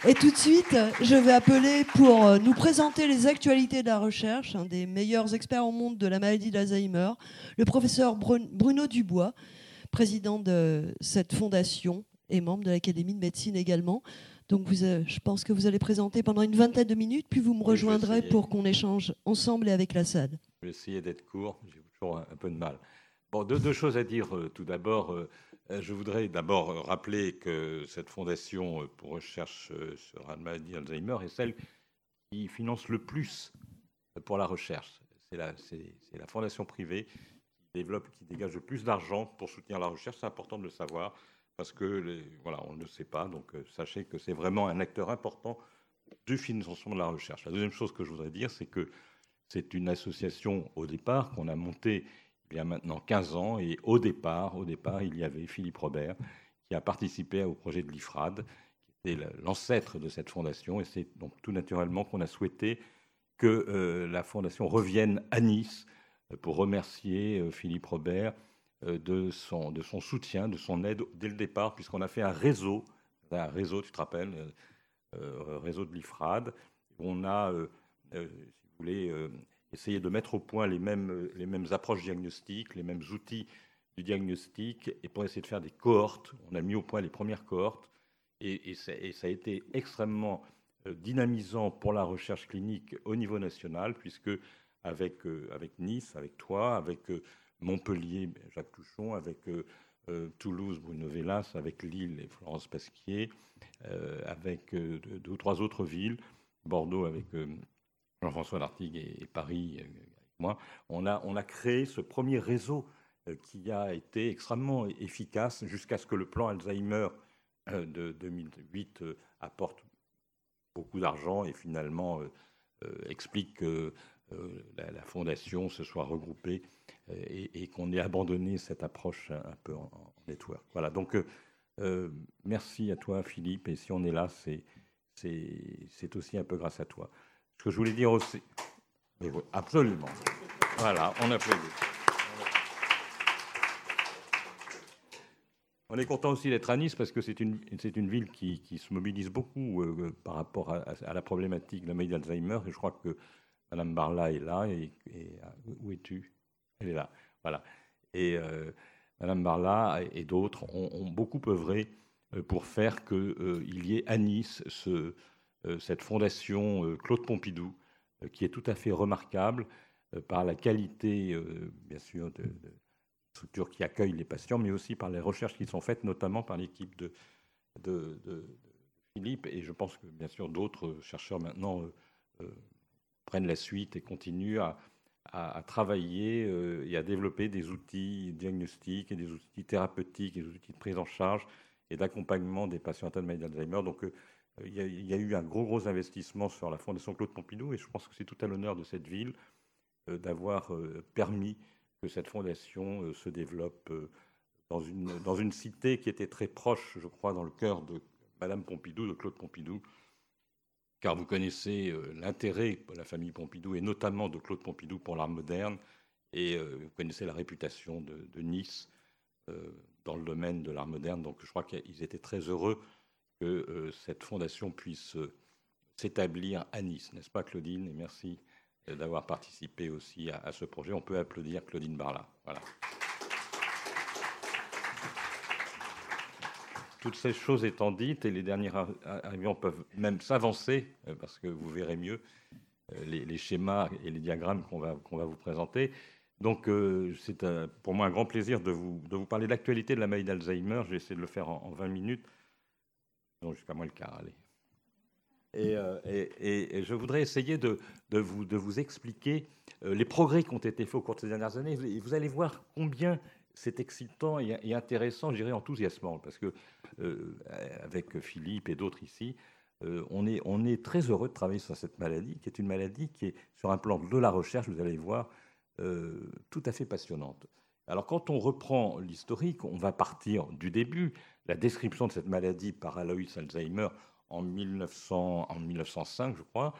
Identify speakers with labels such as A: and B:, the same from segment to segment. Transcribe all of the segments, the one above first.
A: Et tout de suite, je vais appeler pour nous présenter les actualités de la recherche, un des meilleurs experts au monde de la maladie d'Alzheimer, le professeur Bruno Dubois, président de cette fondation et membre de l'Académie de médecine également. Donc je pense que vous allez présenter pendant une vingtaine de minutes, puis vous me rejoindrez pour qu'on échange ensemble et avec la salle.
B: Je vais essayer d'être court, j'ai toujours un peu de mal. Bon, deux choses à dire. Tout d'abord, je voudrais d'abord rappeler que cette fondation pour recherche sur la maladie d'Alzheimer est celle qui finance le plus pour la recherche. C'est la fondation privée qui dégage le plus d'argent pour soutenir la recherche. C'est important de le savoir parce que voilà, on ne le sait pas. Donc sachez que c'est vraiment un acteur important du financement de la recherche. La deuxième chose que je voudrais dire, c'est que c'est une association au départ qu'on a montée il y a maintenant 15 ans. Et au départ, il y avait Philippe Robert qui a participé au projet de l'IFRAD, qui était l'ancêtre de cette fondation. Et c'est donc tout naturellement qu'on a souhaité que la fondation revienne à Nice pour remercier Philippe Robert de son soutien, de son aide dès le départ, puisqu'on a fait un réseau, tu te rappelles, réseau de l'IFRAD. On a, si vous voulez, essayé de mettre au point les mêmes approches diagnostiques, les mêmes outils du diagnostic, et pour essayer de faire des cohortes. On a mis au point les premières cohortes, et ça a été extrêmement dynamisant pour la recherche clinique au niveau national, puisque avec Nice, avec toi, avec Montpellier, Jacques Touchon, avec Toulouse, Bruno Vellas, avec Lille et Florence Pasquier, avec deux ou trois autres villes, Bordeaux avec Jean-François Lartigue et Paris avec moi, on a créé ce premier réseau qui a été extrêmement efficace jusqu'à ce que le plan Alzheimer de 2008 apporte beaucoup d'argent et finalement explique que la fondation se soit regroupée et qu'on ait abandonné cette approche un peu en network. Voilà, donc merci à toi Philippe, et si on est là, c'est aussi un peu grâce à toi. Ce que je voulais dire aussi... Mais oui, absolument. Voilà, on applaudit. On est content aussi d'être à Nice parce que c'est une ville qui se mobilise beaucoup par rapport à la problématique de la maladie d'Alzheimer. Et je crois que Madame Barla est là. Et où es-tu? Elle est là. Voilà. Et Madame Barla et d'autres ont beaucoup œuvré pour faire qu'il y ait à Nice cette fondation Claude Pompidou qui est tout à fait remarquable par la qualité, bien sûr, de structures qui accueillent les patients, mais aussi par les recherches qui sont faites, notamment par l'équipe de Philippe. Et je pense que, bien sûr, d'autres chercheurs maintenant prennent la suite et continuent à travailler et à développer des outils diagnostiques et des outils thérapeutiques et des outils de prise en charge et d'accompagnement des patients atteints de maladie d'Alzheimer. Donc, il y a eu un gros investissement sur la Fondation Claude Pompidou, et je pense que c'est tout à l'honneur de cette ville d'avoir permis que cette fondation se développe dans une cité qui était très proche, je crois, dans le cœur de Madame Pompidou, de Claude Pompidou, car vous connaissez l'intérêt de la famille Pompidou, et notamment de Claude Pompidou pour l'art moderne, et vous connaissez la réputation de Nice dans le domaine de l'art moderne. Donc je crois qu'ils étaient très heureux que cette fondation puisse s'établir à Nice, n'est-ce pas Claudine? Et merci d'avoir participé aussi à ce projet. On peut applaudir Claudine Barla. Voilà. Toutes ces choses étant dites, et les derniers arrivants peuvent même s'avancer, parce que vous verrez mieux les schémas et les diagrammes qu'on va vous présenter. Donc, c'est pour moi un grand plaisir de vous parler de l'actualité de la maladie d'Alzheimer. Je vais essayer de le faire en 20 minutes. Non, jusqu'à moins le quart, allez. Et je voudrais essayer de vous expliquer les progrès qui ont été faits au cours de ces dernières années. Et vous allez voir combien c'est excitant et intéressant, je dirais enthousiasmant, parce que avec Philippe et d'autres ici, on est très heureux de travailler sur cette maladie, qui est une maladie qui est, sur un plan de la recherche, vous allez voir, tout à fait passionnante. Alors, quand on reprend l'historique, on va partir du début. La description de cette maladie par Alois Alzheimer en 1905, je crois.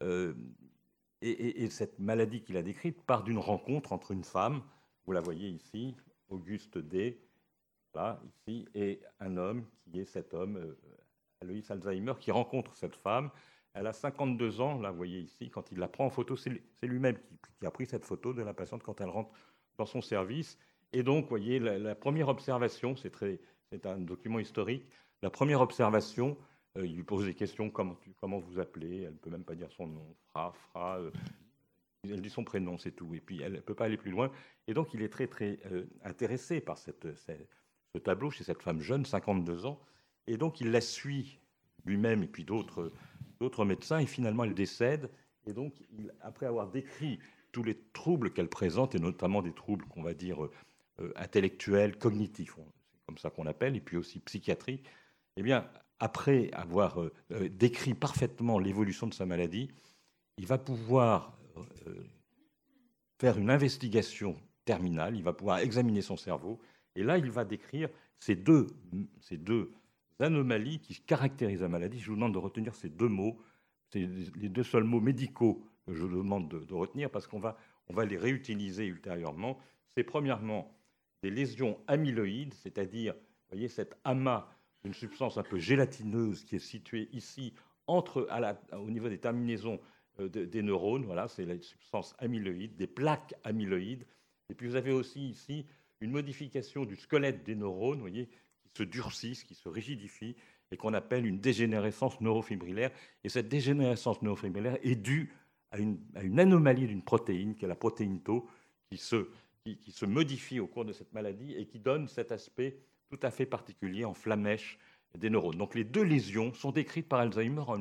B: Et cette maladie qu'il a décrite part d'une rencontre entre une femme, vous la voyez ici, Auguste D, là, ici, et un homme qui est cet homme, Aloïs Alzheimer, qui rencontre cette femme. Elle a 52 ans, là, vous voyez ici, quand il la prend en photo, c'est lui-même qui a pris cette photo de la patiente quand elle rentre dans son service. Et donc, vous voyez, la première observation, c'est un document historique, la première observation, il lui pose des questions, comment vous appelez, elle ne peut même pas dire son nom, elle dit son prénom, c'est tout, et puis elle ne peut pas aller plus loin. Et donc, il est très, très intéressé par ce tableau chez cette femme jeune, 52 ans, et donc il la suit lui-même et puis d'autres médecins, et finalement elle décède. Et donc, après avoir décrit tous les troubles qu'elle présente, et notamment des troubles qu'on va dire intellectuels, cognitifs, c'est comme ça qu'on l'appelle, et puis aussi psychiatriques, eh bien, après avoir décrit parfaitement l'évolution de sa maladie, il va pouvoir faire une investigation terminale, il va pouvoir examiner son cerveau, et là, il va décrire ces deux anomalies qui caractérisent la maladie. Je vous demande de retenir ces deux mots, c'est les deux seuls mots médicaux que je vous demande de retenir, parce qu'on va les réutiliser ultérieurement. C'est premièrement des lésions amyloïdes, c'est-à-dire, vous voyez, cet amas d'une substance un peu gélatineuse qui est située ici, au niveau des terminaisons des neurones. Voilà, c'est la substance amyloïde, des plaques amyloïdes. Et puis vous avez aussi ici une modification du squelette des neurones, vous voyez, qui se durcissent, qui se rigidifient, et qu'on appelle une dégénérescence neurofibrillaire. Et cette dégénérescence neurofibrillaire est due à une anomalie d'une protéine, qui est la protéine Tau, qui se modifie au cours de cette maladie et qui donne cet aspect tout à fait particulier en flammèche des neurones. Donc les deux lésions sont décrites par Alzheimer en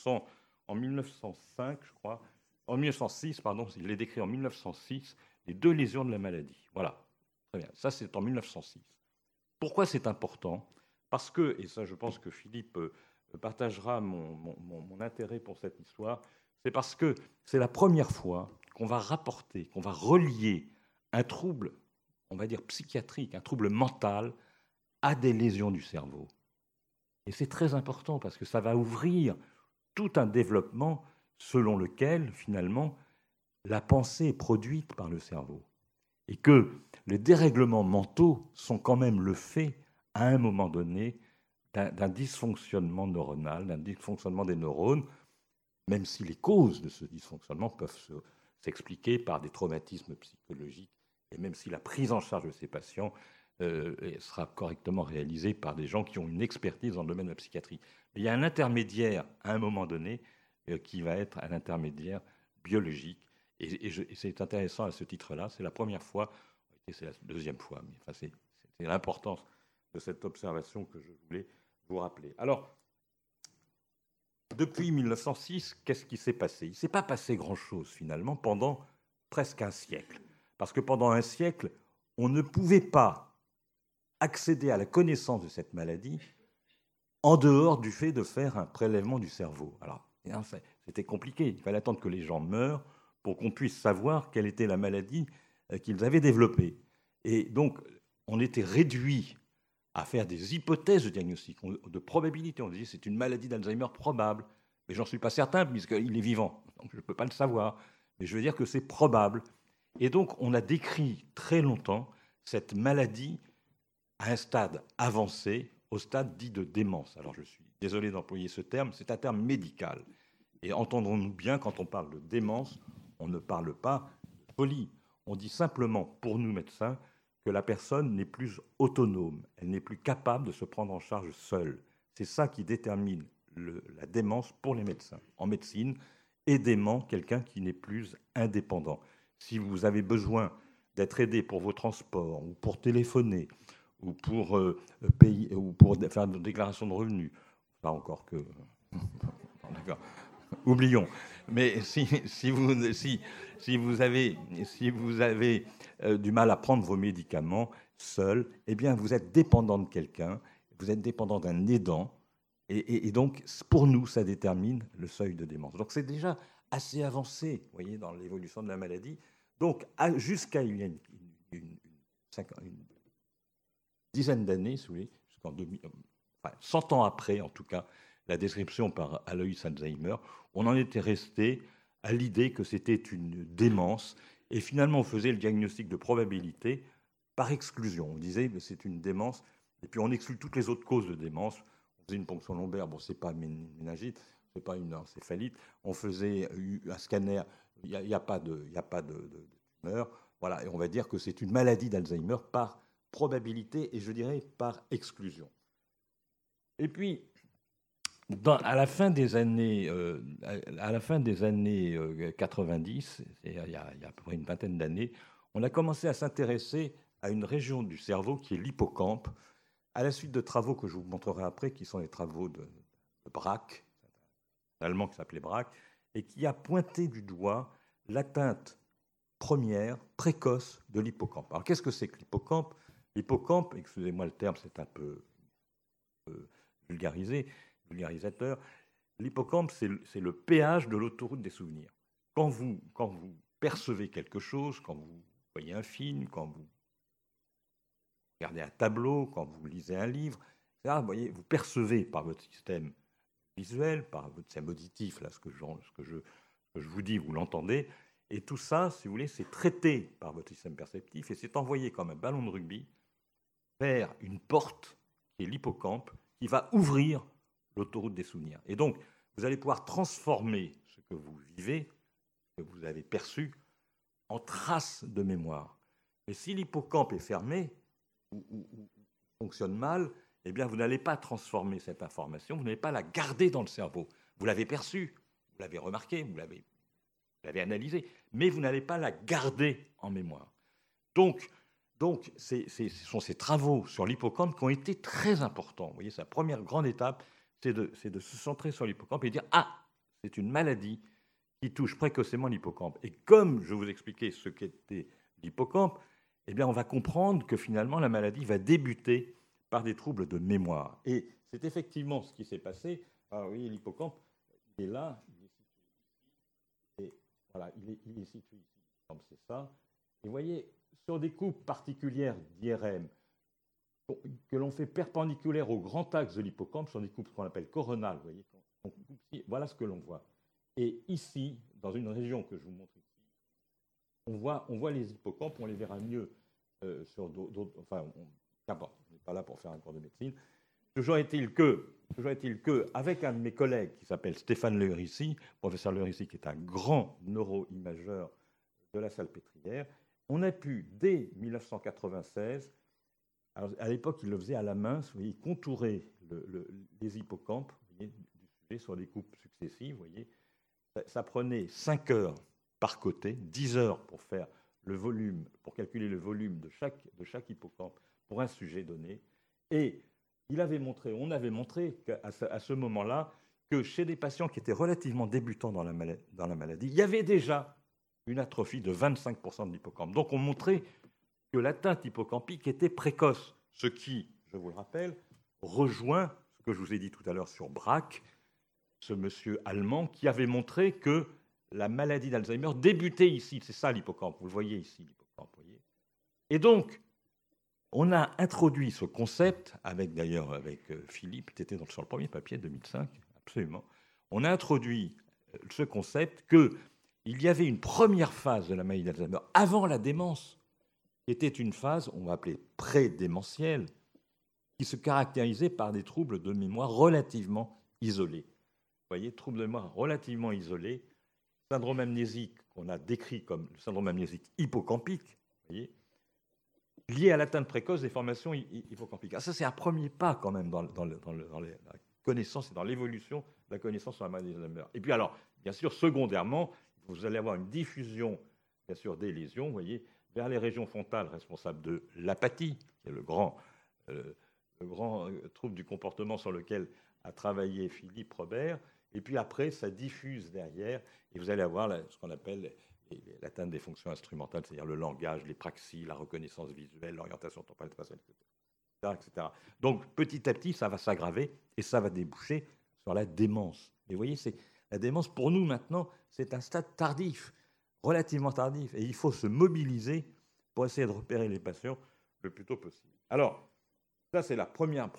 B: 1905, je crois, en 1906, pardon, il les décrit en 1906, les deux lésions de la maladie. Voilà, très bien, ça c'est en 1906. Pourquoi c'est important ? Parce que, et ça je pense que Philippe partagera mon intérêt pour cette histoire, c'est parce que c'est la première fois qu'on va rapporter, qu'on va relier un trouble, on va dire psychiatrique, un trouble mental, à des lésions du cerveau. Et c'est très important parce que ça va ouvrir tout un développement selon lequel, finalement, la pensée est produite par le cerveau. Et que les dérèglements mentaux sont quand même le fait, à un moment donné, d'un dysfonctionnement neuronal, d'un dysfonctionnement des neurones, même si les causes de ce dysfonctionnement peuvent s'expliquer par des traumatismes psychologiques, et même si la prise en charge de ces patients sera correctement réalisée par des gens qui ont une expertise dans le domaine de la psychiatrie. Mais il y a un intermédiaire, à un moment donné, qui va être un intermédiaire biologique. Et c'est intéressant à ce titre-là, c'est la première fois, et c'est la deuxième fois, mais enfin, c'est l'importance de cette observation que je voulais vous rappeler. Alors, depuis 1906, qu'est-ce qui s'est passé ? Il ne s'est pas passé grand-chose, finalement, pendant presque un siècle. Parce que pendant un siècle, on ne pouvait pas accéder à la connaissance de cette maladie en dehors du fait de faire un prélèvement du cerveau. Alors, c'était compliqué. Il fallait attendre que les gens meurent pour qu'on puisse savoir quelle était la maladie qu'ils avaient développée. Et donc, on était réduit à faire des hypothèses de diagnostic, de probabilité. On disait c'est une maladie d'Alzheimer probable, mais j'en suis pas certain puisqu'il est vivant, donc je ne peux pas le savoir. Mais je veux dire que c'est probable. Et donc, on a décrit très longtemps cette maladie à un stade avancé, au stade dit de démence. Alors, je suis désolé d'employer ce terme, c'est un terme médical. Et entendons-nous bien, quand on parle de démence, on ne parle pas de folie. On dit simplement, pour nous médecins, que la personne n'est plus autonome, elle n'est plus capable de se prendre en charge seule. C'est ça qui détermine la démence pour les médecins. En médecine, est dément quelqu'un qui n'est plus indépendant. Si vous avez besoin d'être aidé pour vos transports, ou pour téléphoner, ou pour payer, ou pour faire une déclaration de revenus, pas encore que... D'accord. Oublions. Mais si vous avez du mal à prendre vos médicaments seul, eh bien, vous êtes dépendant de quelqu'un, vous êtes dépendant d'un aidant, et donc, pour nous, ça détermine le seuil de démence. Donc, c'est déjà assez avancé, vous voyez, dans l'évolution de la maladie. Donc, jusqu'à il y a une dizaine d'années, si vous voulez, jusqu'en 100 ans après, en tout cas, la description par Aloïs Alzheimer, on en était resté à l'idée que c'était une démence, et finalement on faisait le diagnostic de probabilité par exclusion. On disait que c'est une démence, et puis on exclut toutes les autres causes de démence. On faisait une ponction lombaire, bon, c'est pas une méningite, c'est pas une encéphalite, on faisait un scanner, il n'y a pas de tumeur, voilà, et on va dire que c'est une maladie d'Alzheimer par probabilité et je dirais par exclusion. Et puis, à la fin des années 90, il y a à peu près une vingtaine d'années, on a commencé à s'intéresser à une région du cerveau qui est l'hippocampe, à la suite de travaux que je vous montrerai après, qui sont les travaux de Braque, un Allemand qui s'appelait Braque, et qui a pointé du doigt l'atteinte première, précoce de l'hippocampe. Alors, qu'est-ce que c'est que l'hippocampe ? L'hippocampe, excusez-moi le terme, c'est un peu vulgarisateur, l'hippocampe, c'est le péage de l'autoroute des souvenirs. Quand vous percevez quelque chose, quand vous voyez un film, quand vous regardez un tableau, quand vous lisez un livre, etc., vous percevez par votre système visuel, par votre système auditif, là, ce que je vous dis, vous l'entendez, et tout ça, si vous voulez, c'est traité par votre système perceptif et c'est envoyé comme un ballon de rugby vers une porte qui est l'hippocampe, qui va ouvrir l'autoroute des souvenirs. Et donc, vous allez pouvoir transformer ce que vous vivez, ce que vous avez perçu, en traces de mémoire. Mais si l'hippocampe est fermé ou fonctionne mal, eh bien, vous n'allez pas transformer cette information, vous n'allez pas la garder dans le cerveau. Vous l'avez perçue, vous l'avez remarquée, vous l'avez analysée, mais vous n'allez pas la garder en mémoire. Donc ce sont ces travaux sur l'hippocampe qui ont été très importants. Vous voyez, sa première grande étape, c'est de se centrer sur l'hippocampe et dire « Ah, c'est une maladie qui touche précocement l'hippocampe. » Et comme je vous expliquais ce qu'était l'hippocampe, eh bien, on va comprendre que finalement, la maladie va débuter par des troubles de mémoire. Et c'est effectivement ce qui s'est passé. Alors, vous voyez, l'hippocampe, il est là, il est situé ici. Et voilà, il est situé ici. C'est ça. Et vous voyez, sur des coupes particulières d'IRM que l'on fait perpendiculaires au grand axe de l'hippocampe, sur des coupes qu'on appelle coronales, vous voyez, voilà ce que l'on voit. Et ici, dans une région que je vous montre ici, on voit les hippocampes, on les verra mieux sur d'autres. Enfin, n'importe, on n'est pas là pour faire un cours de médecine. Toujours est-il que, avec un de mes collègues qui s'appelle Stéphane Lerissi, professeur Lerissi, qui est un grand neuroimageur de la Salpêtrière, on a pu, dès 1996, alors à l'époque, il le faisait à la main, vous voyez, contourer les hippocampes, vous voyez, du sujet sur des coupes successives, vous voyez. Ça prenait 5 heures par côté, 10 heures pour faire le volume, pour calculer le volume de chaque hippocampe pour un sujet donné. Et on avait montré qu'à ce moment-là, que chez des patients qui étaient relativement débutants dans la maladie, il y avait déjà une atrophie de 25% de l'hippocampe. Donc on montrait que l'atteinte hippocampique était précoce, ce qui, je vous le rappelle, rejoint ce que je vous ai dit tout à l'heure sur Braque, ce monsieur allemand qui avait montré que la maladie d'Alzheimer débutait ici. C'est ça l'hippocampe, vous le voyez ici, l'hippocampe. Voyez. Et donc, on a introduit ce concept, avec Philippe, tu étais sur le premier papier, 2005, absolument. On a introduit ce concept qu'il y avait une première phase de la maladie d'Alzheimer, avant la démence, qui était une phase, on va appeler pré-démentielle, qui se caractérisait par des troubles de mémoire relativement isolés. Vous voyez, troubles de mémoire relativement isolés, syndrome amnésique qu'on a décrit comme le syndrome amnésique hippocampique, vous voyez, lié à l'atteinte précoce des formations hippocampiques. Ah, ça, c'est un premier pas quand même dans la connaissance et dans l'évolution de la connaissance sur la maladie d'Alzheimer. Et puis alors, bien sûr, secondairement, vous allez avoir une diffusion, bien sûr, des lésions, vous voyez, vers les régions frontales responsables de l'apathie, qui est le grand trouble du comportement sur lequel a travaillé Philippe Robert. Et puis après, ça diffuse derrière, et vous allez avoir ce qu'on appelle l'atteinte des fonctions instrumentales, c'est-à-dire le langage, les praxies, la reconnaissance visuelle, l'orientation temporelle spatiale, etc. Donc, petit à petit, ça va s'aggraver et ça va déboucher sur la démence. Et vous voyez, la démence, pour nous, maintenant, c'est un stade tardif, relativement tardif, et il faut se mobiliser pour essayer de repérer les patients le plus tôt possible. Alors, ça, c'est la première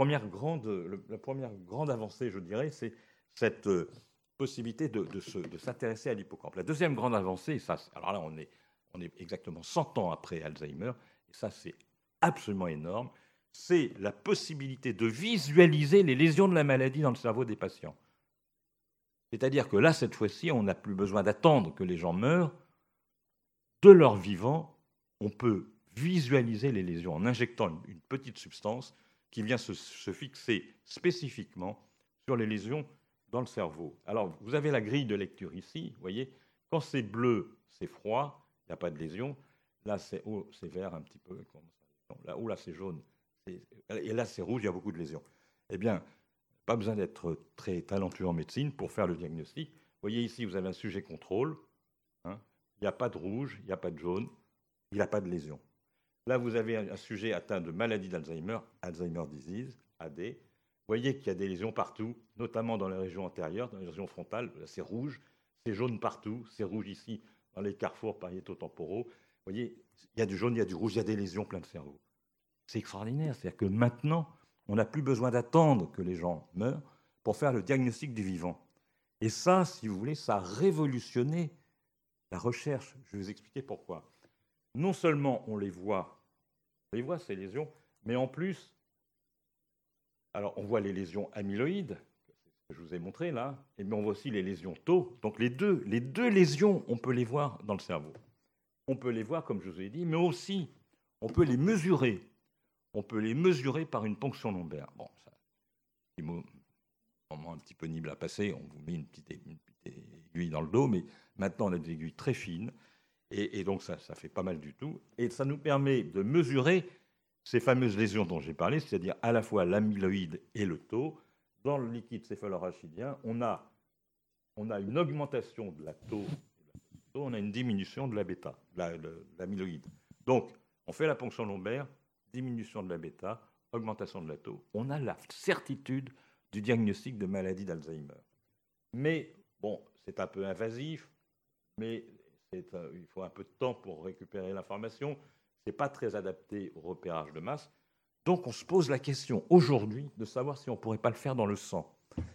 B: grande avancée, je dirais, c'est cette possibilité de s'intéresser à l'hippocampe. La deuxième grande avancée, alors là, on est exactement 100 ans après Alzheimer, et ça, c'est absolument énorme, c'est la possibilité de visualiser les lésions de la maladie dans le cerveau des patients. C'est-à-dire que là, cette fois-ci, on n'a plus besoin d'attendre que les gens meurent. De leur vivant, on peut visualiser les lésions en injectant une petite substance qui vient se fixer spécifiquement sur les lésions dans le cerveau. Alors, vous avez la grille de lecture ici, vous voyez, quand c'est bleu, c'est froid, il n'y a pas de lésion. Là, c'est vert un petit peu. Là, c'est jaune. Et là, c'est rouge, il y a beaucoup de lésions. Eh bien, pas besoin d'être très talentueux en médecine pour faire le diagnostic. Vous voyez ici, vous avez un sujet contrôle. Hein, il n'y a pas de rouge, il n'y a pas de jaune, il n'y a pas de lésion. Là, vous avez un sujet atteint de maladie d'Alzheimer, Alzheimer disease, AD. Vous voyez qu'il y a des lésions partout, notamment dans les régions antérieures, dans les régions frontales. C'est rouge, c'est jaune partout, c'est rouge ici, dans les carrefours pariéto-temporaux. Vous voyez, il y a du jaune, il y a du rouge, il y a des lésions plein de cerveau. C'est extraordinaire. C'est-à-dire que maintenant, on n'a plus besoin d'attendre que les gens meurent pour faire le diagnostic du vivant. Et ça, si vous voulez, ça a révolutionné la recherche. Je vais vous expliquer pourquoi. Non seulement on les voit ces lésions, mais en plus, alors on voit les lésions amyloïdes, que je vous ai montré là, et bien on voit aussi les lésions tau. Donc les deux lésions, on peut les voir dans le cerveau. On peut les voir, comme je vous ai dit, mais aussi, on peut les mesurer. On peut les mesurer par une ponction lombaire. Bon, ça, c'est un moment un petit peu pénible à passer. On vous met une petite aiguille dans le dos, mais maintenant, on a des aiguilles très fines. Et donc, ça fait pas mal du tout. Et ça nous permet de mesurer ces fameuses lésions dont j'ai parlé, c'est-à-dire à la fois l'amyloïde et le tau. Dans le liquide céphalorachidien, on a une augmentation de la tau, on a une diminution de la bêta, de l'amyloïde. Donc, on fait la ponction lombaire, diminution de la bêta, augmentation de la tau. On a la certitude du diagnostic de maladie d'Alzheimer. Mais, bon, c'est un peu invasif, mais il faut un peu de temps pour récupérer l'information. Ce n'est pas très adapté au repérage de masse. Donc, on se pose la question aujourd'hui de savoir si on ne pourrait pas le faire dans le sang.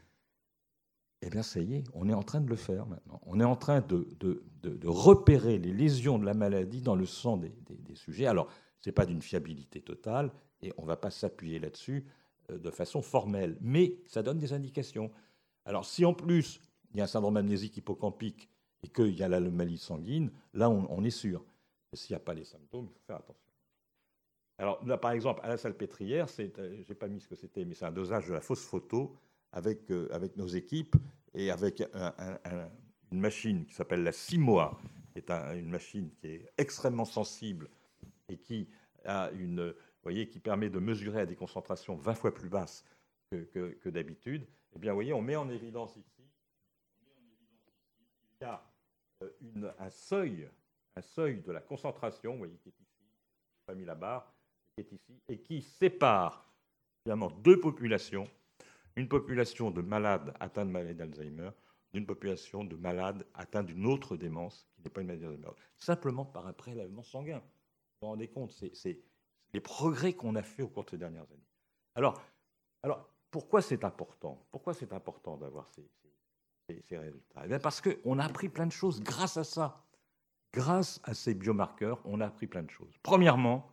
B: Eh bien, ça y est, on est en train de le faire maintenant. On est en train de repérer les lésions de la maladie dans le sang des sujets. Alors, ce n'est pas d'une fiabilité totale, et on ne va pas s'appuyer là-dessus de façon formelle, mais ça donne des indications. Alors, si en plus, il y a un syndrome amnésique hippocampique et qu'il y a l'anomalie sanguine, là, on est sûr. Et s'il n'y a pas les symptômes, il faut faire attention. Alors, là, par exemple, à la Salpêtrière, je n'ai pas mis ce que c'était, mais c'est un dosage de la fausse photo avec nos équipes et avec une machine qui s'appelle la Simoa, qui est une machine qui est extrêmement sensible et qui qui permet de mesurer à des concentrations 20 fois plus basses que d'habitude. Eh bien, vous voyez, on met en évidence ici qu'il y a un seuil de la concentration, vous voyez, qui est ici, je n'ai pas mis la barre, qui est ici, et qui sépare finalement deux populations, une population de malades atteints de maladie d'Alzheimer, d'une population de malades atteints d'une autre démence qui n'est pas une maladie d'Alzheimer, simplement par un prélèvement sanguin. Vous vous rendez compte, c'est les progrès qu'on a fait au cours de ces dernières années. Alors pourquoi c'est important ? Pourquoi c'est important d'avoir ces résultats ? Eh bien parce qu'on a appris plein de choses grâce à ça. Grâce à ces biomarqueurs, on a appris plein de choses. Premièrement,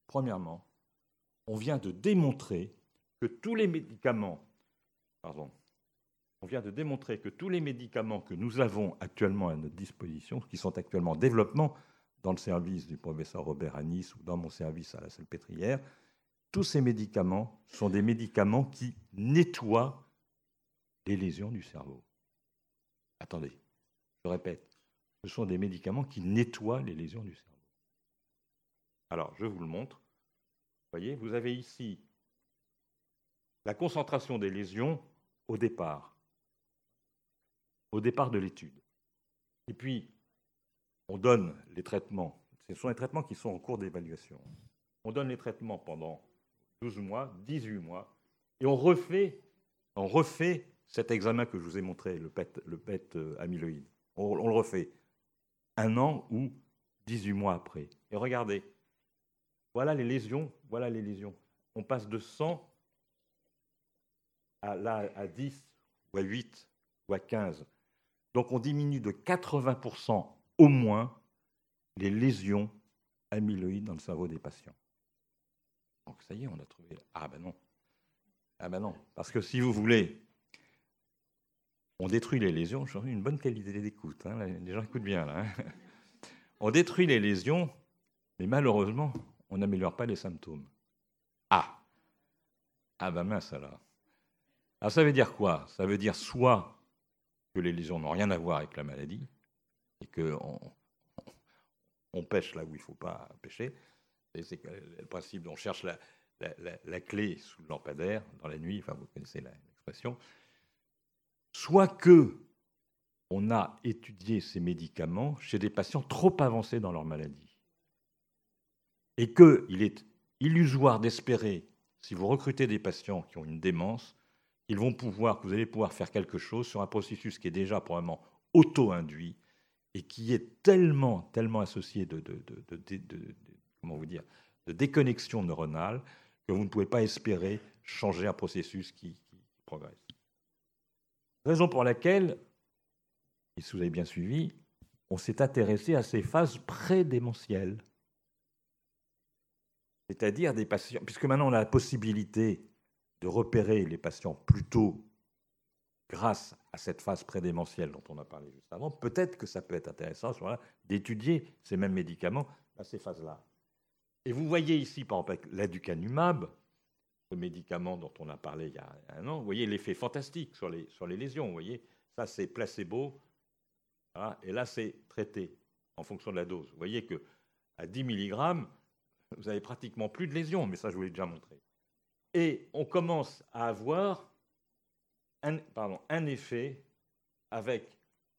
B: on vient de démontrer que tous les médicaments que nous avons actuellement à notre disposition, qui sont actuellement en développement dans le service du professeur Robert à Nice ou dans mon service à la Salpêtrière, tous ces médicaments sont des médicaments qui nettoient les lésions du cerveau. Attendez, je répète, ce sont des médicaments qui nettoient les lésions du cerveau. Alors, je vous le montre. Vous voyez, vous avez ici la concentration des lésions au départ de l'étude. Et puis, on donne les traitements. Ce sont les traitements qui sont en cours d'évaluation. On donne les traitements pendant 12 mois, 18 mois, et on refait cet examen que je vous ai montré, le PET amyloïde. On le refait 1 an ou 18 mois après. Et regardez, voilà les lésions. On passe de 100 à 10 ou à 8 ou à 15. Donc on diminue de 80% au moins les lésions amyloïdes dans le cerveau des patients. Donc ça y est, on a trouvé. Ah ben non. Ah ben non. Parce que si vous voulez, on détruit les lésions. J'ai une bonne qualité d'écoute. Hein. Les gens écoutent bien là. Hein. On détruit les lésions, mais malheureusement, on n'améliore pas les symptômes. Ah ben mince alors. Alors ça veut dire quoi? Ça veut dire soit que les lésions n'ont rien à voir avec la maladie et qu'on pêche là où il ne faut pas pêcher. Et c'est le principe, on cherche la clé sous le lampadaire dans la nuit, enfin vous connaissez l'expression. Soit que on a étudié ces médicaments chez des patients trop avancés dans leur maladie et qu'il est illusoire d'espérer, si vous recrutez des patients qui ont une démence, que vous allez pouvoir faire quelque chose sur un processus qui est déjà probablement auto-induit et qui est tellement associé comment vous dire, de déconnexion neuronale que vous ne pouvez pas espérer changer un processus qui progresse. Raison pour laquelle, et si vous avez bien suivi, on s'est intéressé à ces phases prédémentielles. C'est-à-dire des patients, puisque maintenant on a la possibilité de repérer les patients plus tôt grâce à cette phase prédémentielle dont on a parlé juste avant, peut-être que ça peut être intéressant à ce moment-là d'étudier ces mêmes médicaments à ces phases-là. Et vous voyez ici, par exemple, avec l'aducanumab, le médicament dont on a parlé il y a un an, vous voyez l'effet fantastique sur les lésions. Vous voyez, ça c'est placebo, voilà, et là c'est traité en fonction de la dose. Vous voyez qu'à 10 mg, vous avez pratiquement plus de lésions, mais ça je vous l'ai déjà montré. Et on commence à avoir un effet avec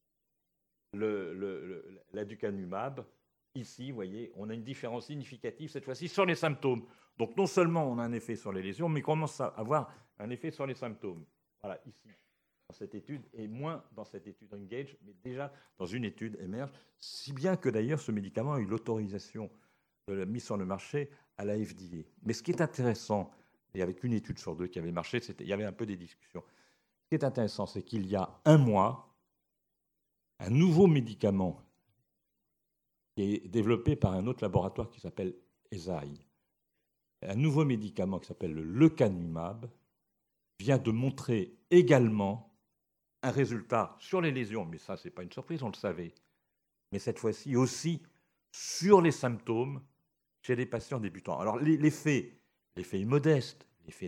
B: l'aducanumab. Ici, vous voyez, on a une différence significative, cette fois-ci, sur les symptômes. Donc, non seulement on a un effet sur les lésions, mais on commence à avoir un effet sur les symptômes. Voilà, ici, dans cette étude, et moins dans cette étude Engage, mais déjà dans une étude Emerge, si bien que d'ailleurs, ce médicament a eu l'autorisation de la mise sur le marché à la FDA. Mais ce qui est intéressant, et avec une étude sur 2 qui avait marché, il y avait un peu des discussions. Ce qui est intéressant, c'est qu'il y a un mois, un nouveau médicament qui est développé par un autre laboratoire qui s'appelle Eisai. Un nouveau médicament qui s'appelle le lecanemab vient de montrer également un résultat sur les lésions, mais ça, ce n'est pas une surprise, on le savait, mais cette fois-ci aussi sur les symptômes chez les patients débutants. Alors l'effet est modeste, l'effet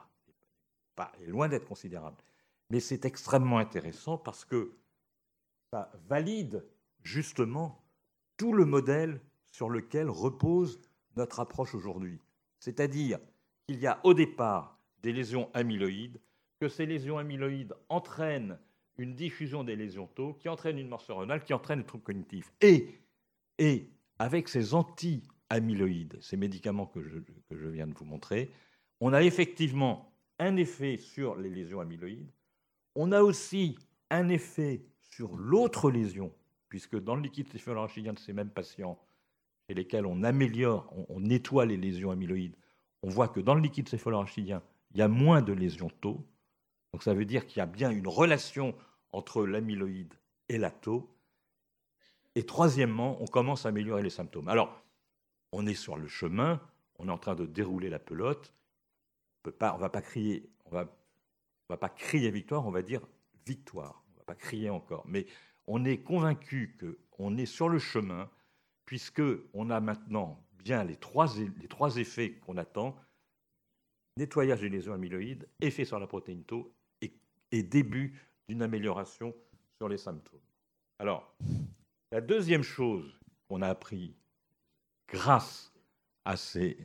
B: est loin d'être considérable, mais c'est extrêmement intéressant parce que ça valide justement tout le modèle sur lequel repose notre approche aujourd'hui. C'est-à-dire qu'il y a au départ des lésions amyloïdes, que ces lésions amyloïdes entraînent une diffusion des lésions tau, qui entraîne une mort neuronale, qui entraîne les troubles cognitifs. Et avec ces anti-amyloïdes, ces médicaments que je viens de vous montrer, on a effectivement un effet sur les lésions amyloïdes. On a aussi un effet sur l'autre lésion, puisque dans le liquide céphalorachidien de ces mêmes patients, chez lesquels on améliore, on nettoie les lésions amyloïdes, on voit que dans le liquide céphalorachidien, il y a moins de lésions tau. Donc ça veut dire qu'il y a bien une relation entre l'amyloïde et la tau. Et troisièmement, on commence à améliorer les symptômes. Alors, on est sur le chemin, on est en train de dérouler la pelote. On ne va pas crier victoire, on va dire victoire. On ne va pas crier encore. Mais on est convaincu qu'on est sur le chemin, puisqu'on a maintenant bien les trois effets qu'on attend: nettoyage des lésions amyloïdes, effet sur la protéine tau et début d'une amélioration sur les symptômes. Alors, la deuxième chose qu'on a appris grâce à ces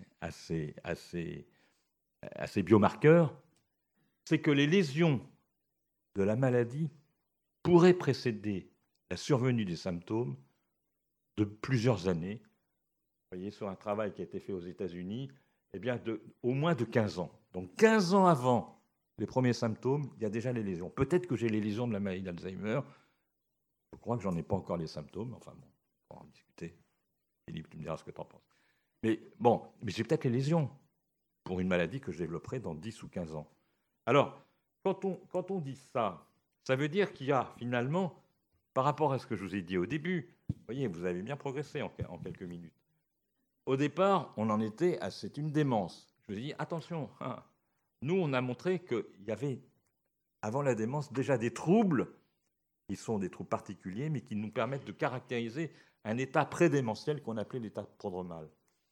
B: biomarqueurs, c'est que les lésions de la maladie pourraient précéder la survenue des symptômes de plusieurs années. Vous voyez, sur un travail qui a été fait aux États-Unis, au moins de 15 ans. Donc 15 ans avant les premiers symptômes, il y a déjà les lésions. Peut-être que j'ai les lésions de la maladie d'Alzheimer. Je crois que j'en ai pas encore les symptômes. Enfin bon, on va en discuter. Philippe, tu me diras ce que tu en penses. Mais j'ai peut-être les lésions pour une maladie que je développerai dans 10 ou 15 ans. Alors, quand on dit ça, ça veut dire qu'il y a finalement, par rapport à ce que je vous ai dit au début, vous voyez, vous avez bien progressé en quelques minutes. Au départ, on en était à c'est une démence. je me dis, attention, hein, nous, on a montré qu'il y avait, avant la démence, déjà des troubles, qui sont des troubles particuliers, mais qui nous permettent de caractériser un état prédémentiel qu'on appelait l'état prodromal.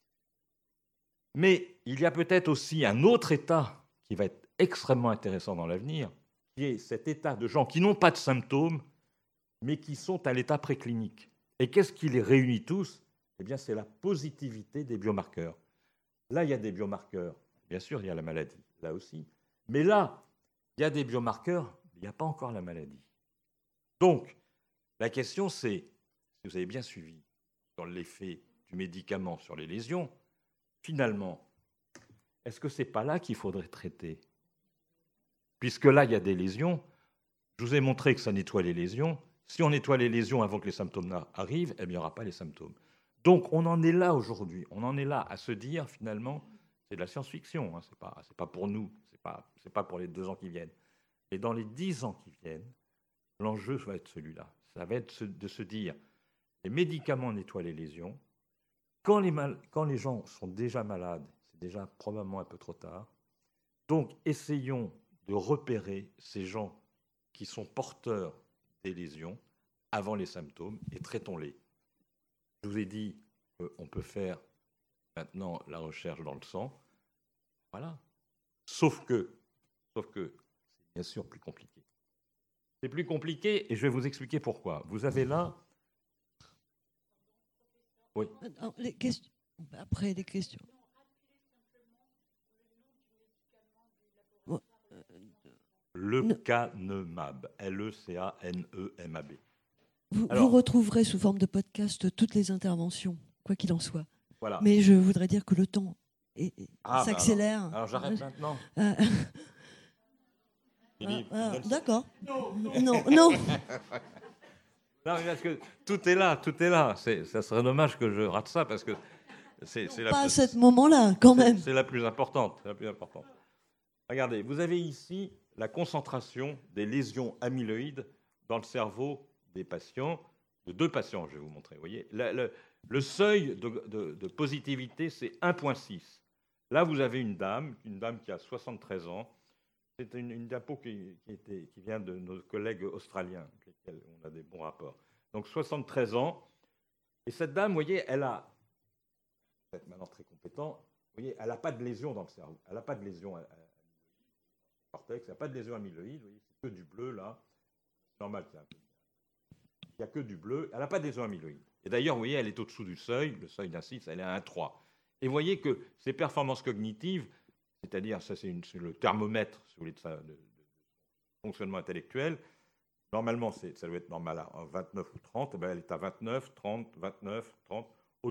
B: Mais il y a peut-être aussi un autre état qui va être extrêmement intéressant dans l'avenir, qui est cet état de gens qui n'ont pas de symptômes, mais qui sont à l'état préclinique. Et qu'est-ce qui les réunit tous? Eh bien, c'est la positivité des biomarqueurs. Là, il y a des biomarqueurs. Bien sûr, il y a la maladie, là aussi. Mais là, il y a des biomarqueurs, il n'y a pas encore la maladie. Donc, la question, c'est, si vous avez bien suivi sur l'effet du médicament sur les lésions, finalement, est-ce que ce n'est pas là qu'il faudrait traiter? Puisque là, il y a des lésions. Je vous ai montré que ça nettoie les lésions. Si on nettoie les lésions avant que les symptômes arrivent, eh bien, il n'y aura pas les symptômes. Donc, on en est là aujourd'hui. On en est là à se dire, finalement, c'est de la science-fiction. Hein, c'est pas pour nous. C'est pas pour les 2 ans qui viennent. Et dans les 10 ans qui viennent, l'enjeu va être celui-là. Ça va être de se dire, les médicaments nettoient les lésions. Quand les gens sont déjà malades, c'est déjà probablement un peu trop tard. Donc, essayons de repérer ces gens qui sont porteurs des lésions avant les symptômes et traitons-les. Je vous ai dit qu'on peut faire maintenant la recherche dans le sang. Voilà. Sauf que c'est bien sûr plus compliqué. C'est plus compliqué et je vais vous expliquer pourquoi. Vous avez là... Oui.
A: Les questions. Après, les questions.
B: Lecanemab, Lecanemab.
A: Vous retrouverez sous forme de podcast toutes les interventions, quoi qu'il en soit.
B: Voilà.
A: Mais je voudrais dire que le temps s'accélère.
B: Alors j'arrête maintenant.
A: D'accord. Non.
B: Non, mais parce que tout est là. Ça serait dommage que je rate ça parce que c'est
A: pas à ce moment-là, quand même.
B: C'est la plus importante. Regardez, vous avez ici la concentration des lésions amyloïdes dans le cerveau des patients, de 2 patients, je vais vous montrer. Vous voyez, le seuil de positivité, c'est 1,6. Là, vous avez une dame qui a 73 ans. C'est une diapo qui vient de nos collègues australiens, avec lesquels on a des bons rapports. Donc, 73 ans. Et cette dame, vous voyez, elle a, vous êtes maintenant très compétent, vous voyez, elle n'a pas de lésion dans le cerveau. Elle n'a pas de lésion cortex, elle n'a pas de lésion amyloïde, vous voyez, c'est que du bleu, là. C'est normal qu'il y ait un peu. Il n'y a que du bleu, elle n'a pas de lésion amyloïde. Et d'ailleurs, vous voyez, elle est au-dessous du seuil, le seuil d'un 6, elle est à 1,3. Et vous voyez que ces performances cognitives, c'est-à-dire, ça c'est le thermomètre, si vous voulez, de fonctionnement intellectuel, normalement, ça doit être normal à 29 ou 30, et bien elle est à 29, 30, 29, 30,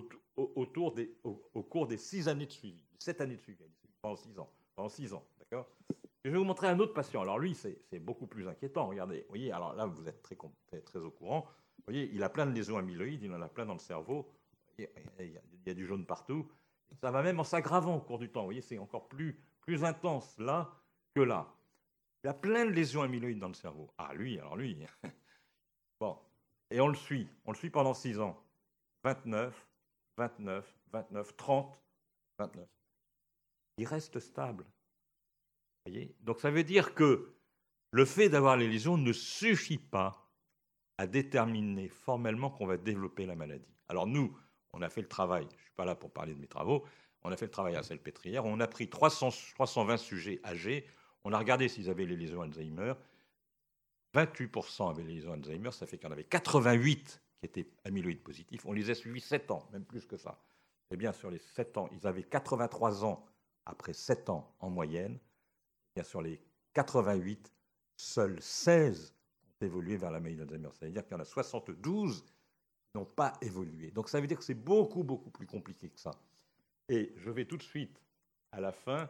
B: au cours des 6 années de suivi, 7 années de suivi, pendant 6 ans, d'accord? Je vais vous montrer un autre patient. Alors lui, c'est beaucoup plus inquiétant. Regardez, vous voyez, alors là, vous êtes très au courant. Vous voyez, il a plein de lésions amyloïdes, il en a plein dans le cerveau. Il y a du jaune partout. Ça va même en s'aggravant au cours du temps. Vous voyez, c'est encore plus intense là que là. Il a plein de lésions amyloïdes dans le cerveau. Ah, lui. Bon, et on le suit pendant 6 ans. 29, 29, 29, 30, 29. Il reste stable. Voyez, donc ça veut dire que le fait d'avoir les lésions ne suffit pas à déterminer formellement qu'on va développer la maladie. Alors nous, on a fait le travail, je ne suis pas là pour parler de mes travaux, on a fait le travail à Salpêtrière, on a pris 320 sujets âgés, on a regardé s'ils avaient les lésions Alzheimer, 28% avaient les lésions Alzheimer, ça fait qu'il y en avait 88 qui étaient amyloïdes positifs, on les a suivis 7 ans, même plus que ça. Eh bien, sur les 7 ans, ils avaient 83 ans après 7 ans en moyenne. Bien, sur les 88, seuls 16 ont évolué vers la maladie d'Alzheimer. Ça veut dire qu'il y en a 72 qui n'ont pas évolué. Donc ça veut dire que c'est beaucoup, beaucoup plus compliqué que ça. Et je vais tout de suite, à la fin,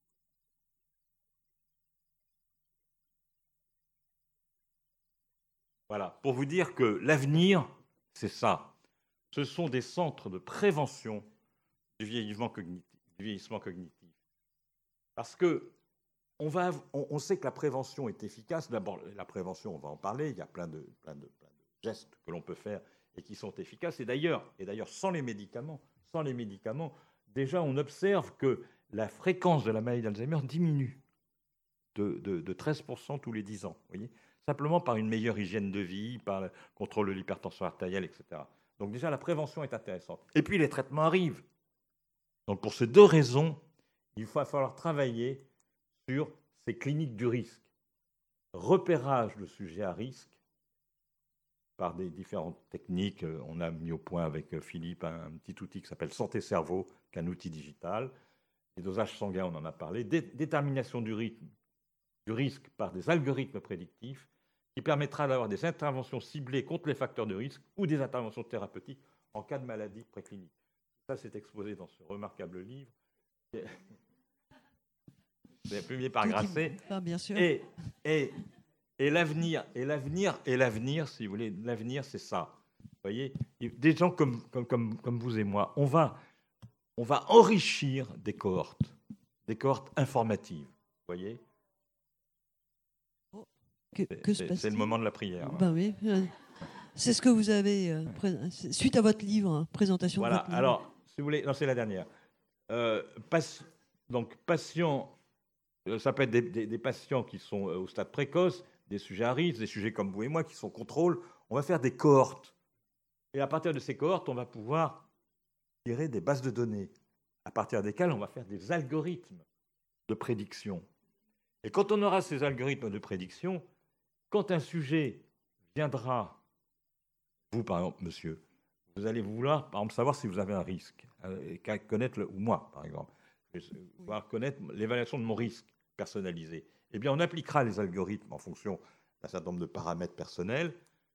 B: voilà, pour vous dire que l'avenir, c'est ça. Ce sont des centres de prévention du vieillissement cognitif. Parce que on sait que la prévention est efficace. D'abord, la prévention, on va en parler. Il y a plein de gestes que l'on peut faire et qui sont efficaces. Et d'ailleurs, sans les médicaments, déjà, on observe que la fréquence de la maladie d'Alzheimer diminue de 13% tous les 10 ans. Vous voyez, simplement par une meilleure hygiène de vie, par le contrôle de l'hypertension artérielle, etc. Donc déjà, la prévention est intéressante. Et puis, les traitements arrivent. Donc pour ces deux raisons, il va falloir travailler sur ces cliniques du risque. Repérage de sujets à risque par des différentes techniques. On a mis au point avec Philippe un petit outil qui s'appelle Santé Cerveau, qui est un outil digital. Les dosages sanguins, on en a parlé. Détermination du risque par des algorithmes prédictifs qui permettra d'avoir des interventions ciblées contre les facteurs de risque ou des interventions thérapeutiques en cas de maladie préclinique. Ça, c'est exposé dans ce remarquable livre. C'est publié par Grasset.
A: Bien sûr.
B: Et l'avenir, si vous voulez, l'avenir, c'est ça. Vous voyez, des gens comme vous et moi, on va enrichir des cohortes informatives. Vous voyez. C'est le moment de la prière.
A: Ben oui. C'est ce que vous avez suite à votre livre, présentation.
B: Voilà.
A: De votre livre.
B: Alors, si vous voulez, non, c'est la dernière. Donc, patients, ça peut être des patients qui sont au stade précoce, des sujets à risque, des sujets comme vous et moi qui sont contrôle. On va faire des cohortes. Et à partir de ces cohortes, on va pouvoir tirer des bases de données, à partir desquelles on va faire des algorithmes de prédiction. Et quand on aura ces algorithmes de prédiction, quand un sujet viendra, vous par exemple, monsieur, vous allez vouloir, par exemple, savoir si vous avez un risque, connaître ou moi, par exemple, vouloir connaître l'évaluation de mon risque personnalisé. Eh bien, on appliquera les algorithmes en fonction d'un certain nombre de paramètres personnels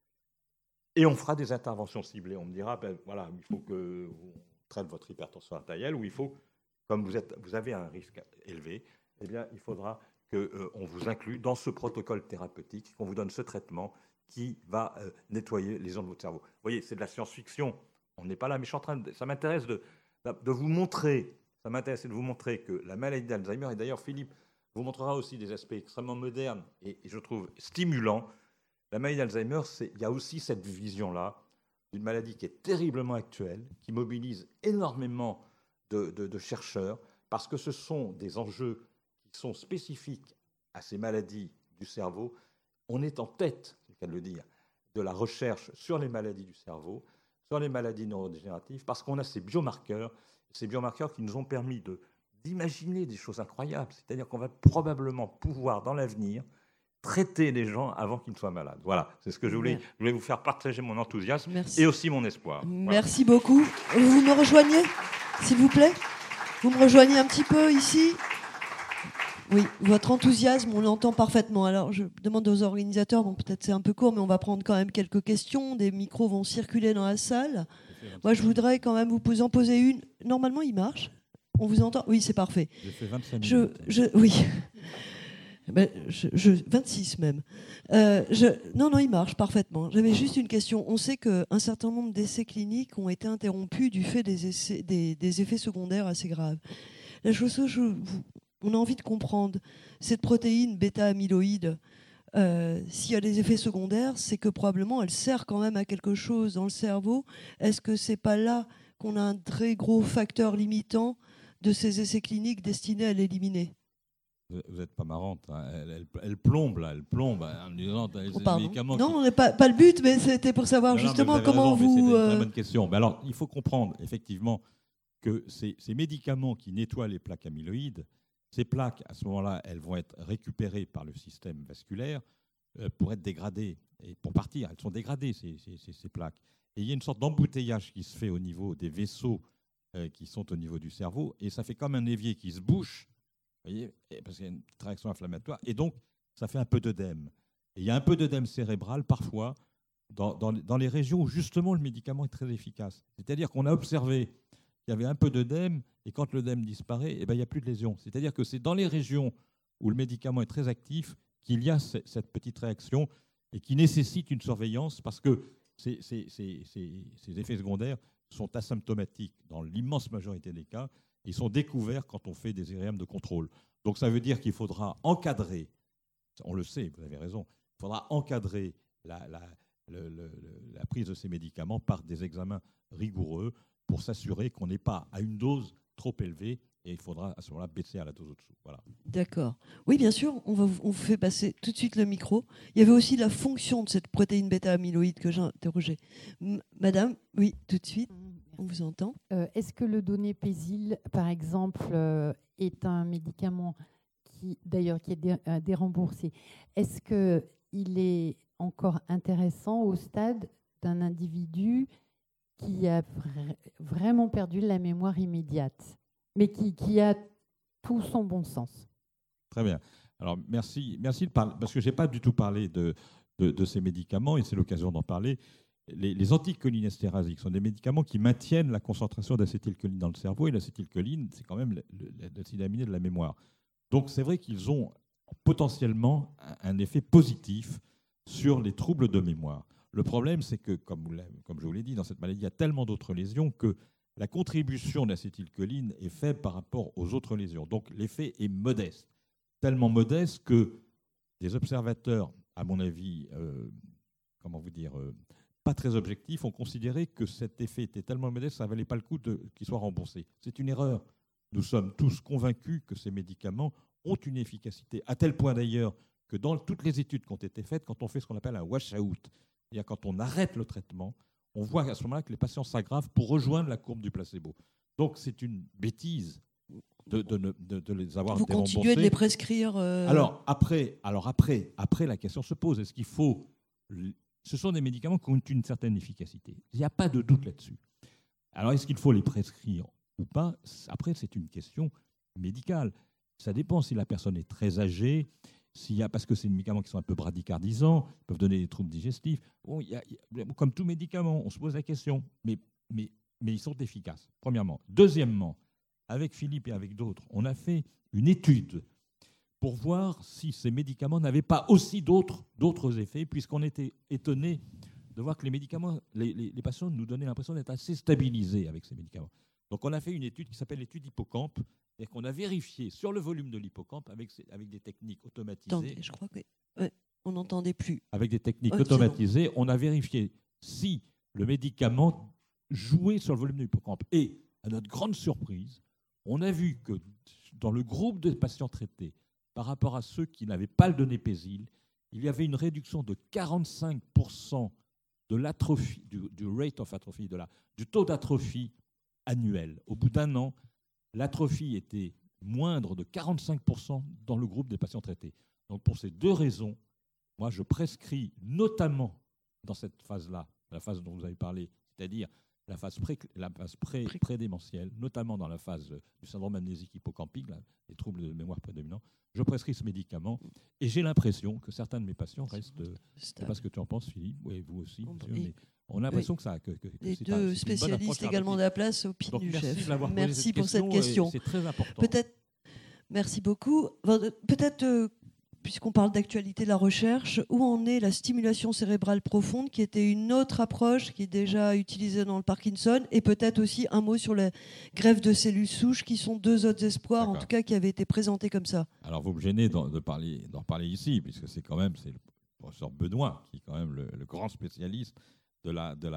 B: et on fera des interventions ciblées. On me dira, ben, voilà, il faut que vous traite votre hypertension artérielle ou il faut, comme vous avez un risque élevé, eh bien, il faudra qu'on vous inclue dans ce protocole thérapeutique, qu'on vous donne ce traitement qui va nettoyer les ondes de votre cerveau. Vous voyez, c'est de la science-fiction. On n'est pas là, mais je suis en train ça m'intéresse de vous montrer, que la maladie d'Alzheimer, et d'ailleurs Philippe vous montrera aussi des aspects extrêmement modernes et je trouve stimulants. La maladie d'Alzheimer, il y a aussi cette vision-là d'une maladie qui est terriblement actuelle, qui mobilise énormément de chercheurs, parce que ce sont des enjeux qui sont spécifiques à ces maladies du cerveau. On est en tête, c'est le cas de le dire, de la recherche sur les maladies du cerveau, sur les maladies neurodégénératives, parce qu'on a ces biomarqueurs qui nous ont permis d'imaginer des choses incroyables. C'est-à-dire qu'on va probablement pouvoir, dans l'avenir, traiter les gens avant qu'ils ne soient malades. Voilà, c'est ce que je voulais vous faire partager mon enthousiasme. Merci. Et aussi mon espoir.
A: Merci beaucoup. Vous me rejoignez, s'il vous plaît? Vous me rejoignez un petit peu ici? Oui, votre enthousiasme, on l'entend parfaitement. Alors, je demande aux organisateurs, bon, peut-être c'est un peu court, mais on va prendre quand même quelques questions. Des micros vont circuler dans la salle. Moi, je voudrais quand même vous en poser une. Normalement, il marche. On vous entend? Oui, c'est parfait.
C: J'ai fait 25 minutes.
A: Oui. 26 même. Non, il marche parfaitement. J'avais juste une question. On sait qu'un certain nombre d'essais cliniques ont été interrompus du fait des effets secondaires assez graves. La chose on a envie de comprendre, cette protéine bêta-amyloïde, s'il y a des effets secondaires, c'est que probablement elle sert quand même à quelque chose dans le cerveau. Est-ce que c'est pas là qu'on a un très gros facteur limitant de ces essais cliniques destinés à l'éliminer?
C: Vous n'êtes pas marrante, hein. Elle plombe en me disant les médicaments.
A: Non, on n'est pas le but, mais c'était pour savoir justement comment vous.
C: C'est une très bonne question. Mais alors, il faut comprendre effectivement que ces médicaments qui nettoient les plaques amyloïdes, ces plaques, à ce moment-là, elles vont être récupérées par le système vasculaire pour être dégradées. Et pour partir, elles sont dégradées, ces plaques. Et il y a une sorte d'embouteillage qui se fait au niveau des vaisseaux qui sont au niveau du cerveau. Et ça fait comme un évier qui se bouche, vous voyez, parce qu'il y a une petite réaction inflammatoire. Et donc, ça fait un peu d'œdème. Et il y a un peu d'œdème cérébral, parfois, dans les régions où, justement, le médicament est très efficace. C'est-à-dire qu'on a observé qu'il y avait un peu d'œdème, et quand l'œdème disparaît, il n'y a plus de lésion. C'est-à-dire que c'est dans les régions où le médicament est très actif qu'il y a cette petite réaction et qui nécessite une surveillance, parce que ces effets secondaires sont asymptomatiques dans l'immense majorité des cas. Ils sont découverts quand on fait des IRM de contrôle. Donc ça veut dire qu'il faudra encadrer, on le sait, vous avez raison, il faudra encadrer la prise de ces médicaments par des examens rigoureux pour s'assurer qu'on n'est pas à une dose trop élevée et il faudra à ce moment-là baisser à la dose au-dessous. Voilà.
A: D'accord. Oui, bien sûr, on vous fait passer tout de suite le micro. Il y avait aussi la fonction de cette protéine bêta-amyloïde que j'ai interrogée. Madame, oui, tout de suite, on vous entend.
D: Est-ce que le donépésil, par exemple, est un médicament qui est déremboursé? Est-ce qu'il est encore intéressant au stade d'un individu qui a vraiment perdu la mémoire immédiate, mais qui a tout son bon sens?
C: Très bien. Alors, merci de parler, parce que je n'ai pas du tout parlé de ces médicaments, et c'est l'occasion d'en parler. Les anticholinésterasiques sont des médicaments qui maintiennent la concentration d'acétylcholine dans le cerveau, et l'acétylcholine, c'est quand même l'acide aminé de la mémoire. Donc, c'est vrai qu'ils ont potentiellement un effet positif sur les troubles de mémoire. Le problème, c'est que, comme je vous l'ai dit, dans cette maladie, il y a tellement d'autres lésions que la contribution de l'acétylcholine est faible par rapport aux autres lésions. Donc, l'effet est modeste. Tellement modeste que des observateurs, à mon avis, pas très objectifs, ont considéré que cet effet était tellement modeste que ça ne valait pas le coup qu'il soit remboursé. C'est une erreur. Nous sommes tous convaincus que ces médicaments ont une efficacité, à tel point d'ailleurs que dans toutes les études qui ont été faites, quand on fait ce qu'on appelle un wash-out, c'est-à-dire quand on arrête le traitement, on voit à ce moment-là que les patients s'aggravent pour rejoindre la courbe du placebo. Donc c'est une bêtise de les avoir
A: Vous
C: déremboursés.
A: continuez de les prescrire
C: Alors après, la question se pose, est-ce qu'il faut... Ce sont des médicaments qui ont une certaine efficacité. Il n'y a pas de doute là-dessus. Alors est-ce qu'il faut les prescrire ou pas? Après, c'est une question médicale. Ça dépend si la personne est très âgée, parce que c'est des médicaments qui sont un peu bradycardisants, peuvent donner des troubles digestifs. Bon, comme tout médicament, on se pose la question, mais ils sont efficaces, premièrement. Deuxièmement, avec Philippe et avec d'autres, on a fait une étude pour voir si ces médicaments n'avaient pas aussi d'autres effets, puisqu'on était étonné de voir que les médicaments, les patients nous donnaient l'impression d'être assez stabilisés avec ces médicaments. Donc on a fait une étude qui s'appelle l'étude hippocampe, et qu'on a vérifié sur le volume de l'hippocampe avec des techniques automatisées.
A: Attendez, je crois qu'on n'entendait plus.
C: Avec des techniques automatisées, on a vérifié si le médicament jouait sur le volume de l'hippocampe. Et à notre grande surprise, on a vu que dans le groupe de patients traités, par rapport à ceux qui n'avaient pas le donépésil, il y avait une réduction de 45% de l'atrophie, du rate of atrophy, du taux d'atrophie annuel. Au bout d'un an, l'atrophie était moindre de 45% dans le groupe des patients traités. Donc pour ces deux raisons, moi je prescris notamment dans cette phase-là, la phase dont vous avez parlé, c'est-à-dire la phase prédémentielle, notamment dans la phase du syndrome amnésique hippocampique, les troubles de mémoire prédominants, je prescris ce médicament et j'ai l'impression que certains de mes patients restent... Je ne sais pas ce que tu en penses, Philippe, oui, vous aussi, monsieur, mais on a l'impression que ça...
A: les deux spécialistes également de la place au PIN du chef. Merci pour cette
C: question. C'est très important.
A: Merci beaucoup. Peut-être... puisqu'on parle d'actualité de la recherche, où en est la stimulation cérébrale profonde, qui était une autre approche qui est déjà utilisée dans le Parkinson, et peut-être aussi un mot sur la greffe de cellules souches, qui sont deux autres espoirs, en tout cas, qui avaient été présentés comme ça.
C: Alors, vous me gênez d'en reparler ici, puisque c'est le professeur Benoît, qui est quand même le grand spécialiste de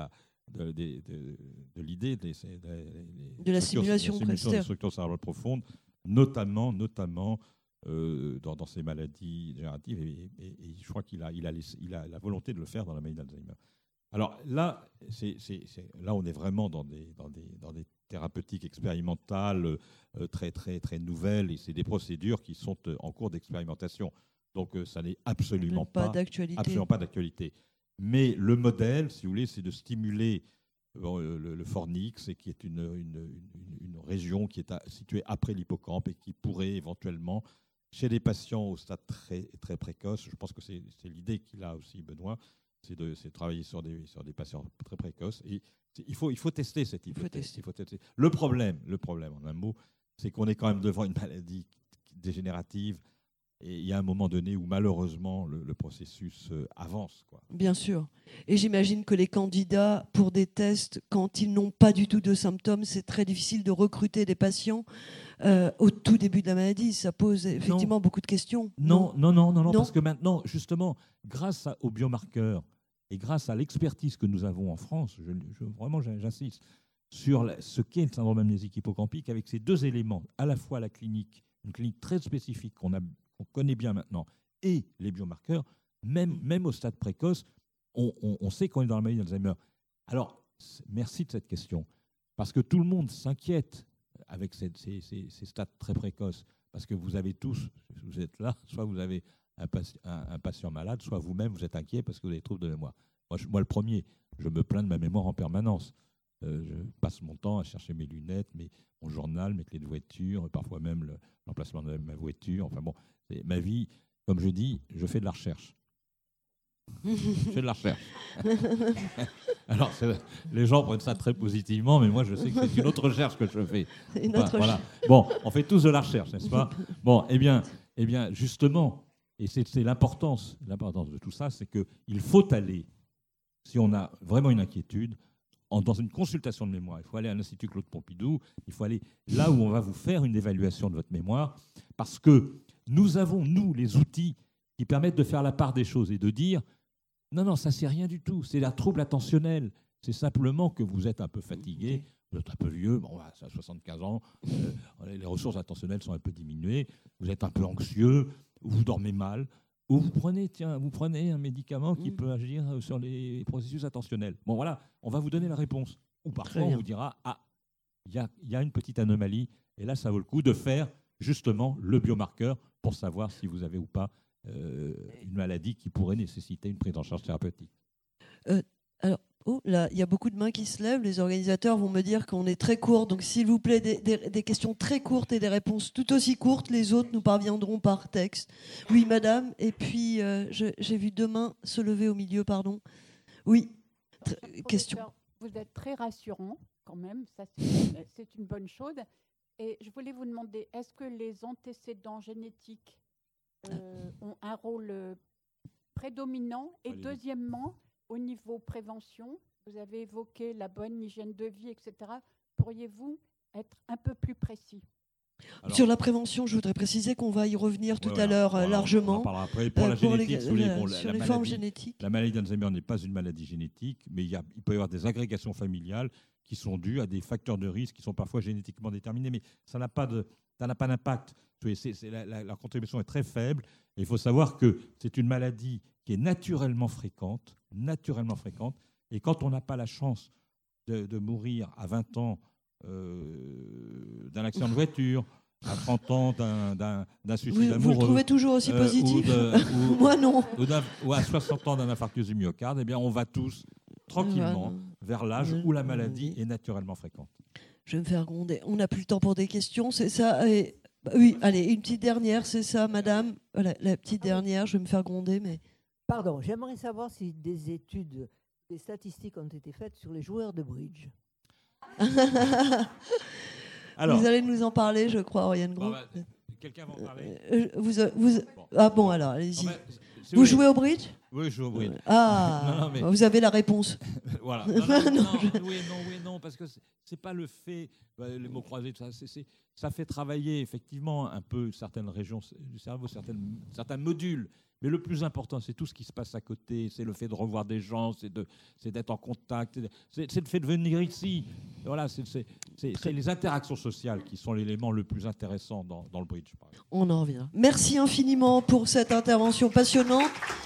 C: l'idée
A: de la stimulation
C: des structures cérébrales profondes, notamment dans ces maladies dégénératives, et je crois qu'il a la volonté de le faire dans la maladie d'Alzheimer. Alors là, là on est vraiment dans des thérapeutiques expérimentales très, très, très nouvelles, et c'est des procédures qui sont en cours d'expérimentation. Donc ça n'est absolument pas d'actualité. Mais le modèle, si vous voulez, c'est de stimuler le fornix, qui est une région qui est située après l'hippocampe et qui pourrait éventuellement, chez des patients au stade très, très précoce, je pense que c'est l'idée qu'il a aussi, Benoît, c'est de travailler sur des patients très précoces. Et il faut tester cette hypothèse. Le problème, en un mot, c'est qu'on est quand même devant une maladie dégénérative. Et il y a un moment donné où malheureusement le processus avance, quoi.
A: Bien sûr. Et j'imagine que les candidats pour des tests, quand ils n'ont pas du tout de symptômes, c'est très difficile de recruter des patients au tout début de la maladie. Ça pose effectivement beaucoup de questions.
C: Non, parce que maintenant, justement, grâce aux biomarqueurs et grâce à l'expertise que nous avons en France, vraiment j'insiste, sur ce qu'est le syndrome amnésique hippocampique avec ces deux éléments, à la fois la clinique, une clinique très spécifique qu'on connaît bien maintenant, et les biomarqueurs, même au stade précoce, on sait qu'on est dans la maladie d'Alzheimer. Alors, merci de cette question, parce que tout le monde s'inquiète avec ces stades très précoces, parce que vous avez tous, vous êtes là, soit vous avez un patient malade, soit vous-même vous êtes inquiet parce que vous avez des troubles de mémoire. Moi, le premier, je me plains de ma mémoire en permanence. Je passe mon temps à chercher mes lunettes, mon journal, mes clés de voiture, parfois même l'emplacement de ma voiture. Enfin bon, ma vie, comme je dis, je fais de la recherche. Je fais de la recherche. Alors, les gens prennent ça très positivement, mais moi, je sais que c'est une autre recherche que je fais. Voilà. Bon, on fait tous de la recherche, n'est-ce pas? Bon, eh bien, justement, et c'est l'importance de tout ça, c'est qu'il faut aller, si on a vraiment une inquiétude, dans une consultation de mémoire. Il faut aller à l'Institut Claude Pompidou, il faut aller là où on va vous faire une évaluation de votre mémoire, parce que nous avons, nous, les outils qui permettent de faire la part des choses et de dire non, ça, c'est rien du tout, c'est un trouble attentionnel. C'est simplement que vous êtes un peu fatigué, vous êtes un peu vieux, bon, ça a 75 ans, les ressources attentionnelles sont un peu diminuées, vous êtes un peu anxieux, vous dormez mal, ou vous prenez un médicament qui peut agir sur les processus attentionnels. Bon, voilà, on va vous donner la réponse. Ou parfois, on vous dira, il y a une petite anomalie, et là, ça vaut le coup de faire justement le biomarqueur pour savoir si vous avez ou pas une maladie qui pourrait nécessiter une prise en charge thérapeutique.
A: Alors, là, il y a beaucoup de mains qui se lèvent. Les organisateurs vont me dire qu'on est très court. Donc, s'il vous plaît, des questions très courtes et des réponses tout aussi courtes. Les autres nous parviendront par texte. Oui, madame. Et puis, j'ai vu deux mains se lever au milieu, pardon. Oui, question.
E: Vous êtes très rassurant, quand même. Ça, c'est une bonne chose. Et je voulais vous demander, est-ce que les antécédents génétiques ont un rôle prédominant? Et deuxièmement, au niveau prévention, vous avez évoqué la bonne hygiène de vie, etc. Pourriez-vous être un peu plus précis?
A: Alors, sur la prévention, je voudrais préciser qu'on va y revenir tout à l'heure largement. On en
C: parlera après. Pour la génétique,
A: sur les formes génétiques.
C: La maladie d'Alzheimer n'est pas une maladie génétique, mais il peut y avoir des agrégations familiales qui sont dues à des facteurs de risque qui sont parfois génétiquement déterminés, mais ça n'a pas d'impact. La contribution est très faible. Et il faut savoir que c'est une maladie qui est naturellement fréquente. Et quand on n'a pas la chance de mourir à 20 ans d'un accident de voiture, à 30 ans d'un suicide amoureux...
A: Vous le trouvez toujours aussi positif Moi, non.
C: Ou à 60 ans d'un infarctus du myocarde, eh bien, on va tous tranquillement vers l'âge où la maladie est naturellement fréquente.
A: Je vais me faire gronder. On n'a plus le temps pour des questions, c'est ça. Et, oui, allez, une petite dernière, c'est ça, madame. Voilà, la petite dernière, je vais me faire gronder, mais...
F: Pardon, j'aimerais savoir si des statistiques ont été faites sur les joueurs de bridge.
C: Alors,
A: vous allez nous en parler, je crois, Oriane Gros.
C: Quelqu'un va en parler
A: Ah bon, alors, allez-y. Vous jouez au bridge?
C: Oui, je joue au bridge.
A: Ah, mais... vous avez la réponse.
C: Voilà. Non, parce que c'est pas le fait, les mots croisés, ça fait travailler effectivement un peu certaines régions du cerveau, certains modules. Mais le plus important, c'est tout ce qui se passe à côté, c'est le fait de revoir des gens, c'est d'être en contact, c'est le fait de venir ici. Voilà, c'est les interactions sociales qui sont l'élément le plus intéressant dans le bridge.
A: On en revient. Merci infiniment pour cette intervention passionnante.